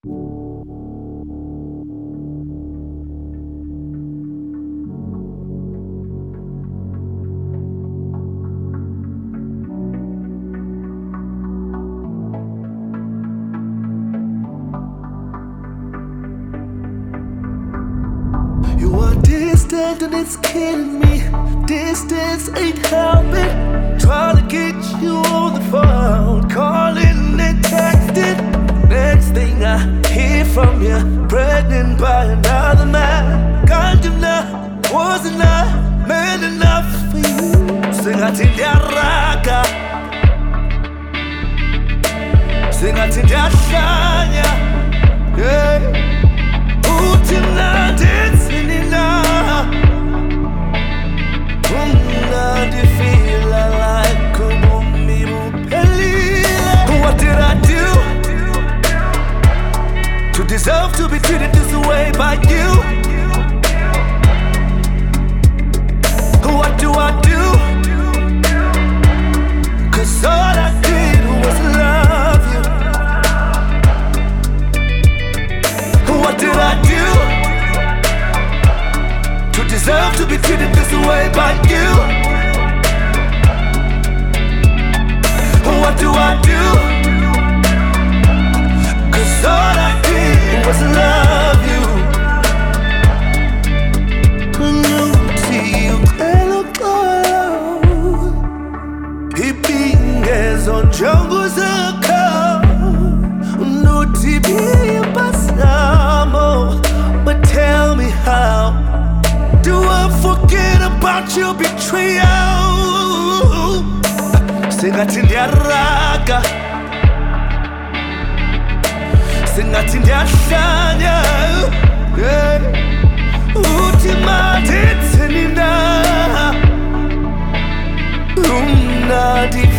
You are distant and it's killing me. Distance ain't helping. Trying to get you on the phone, calling and texting. Next thing I hear from you, pregnant by another man. Condemned, wasn't I man enough for you? Singathindi raga, singathindi hlanya, yeah. Uthi mnandi etsini na, mnandi feel like ubomi buphelile. What did I do to deserve to be treated this way by you? What do I do? 'Cause all I did was love you. What did I do to deserve to be treated this way by you? What do I do? 'Cause all I did was love you. On jungle zakho, no TV pasamo. But tell me how do I forget about your betrayal? Singathindi raga, singathindi hlanya, uthi manje etsini na, mnandi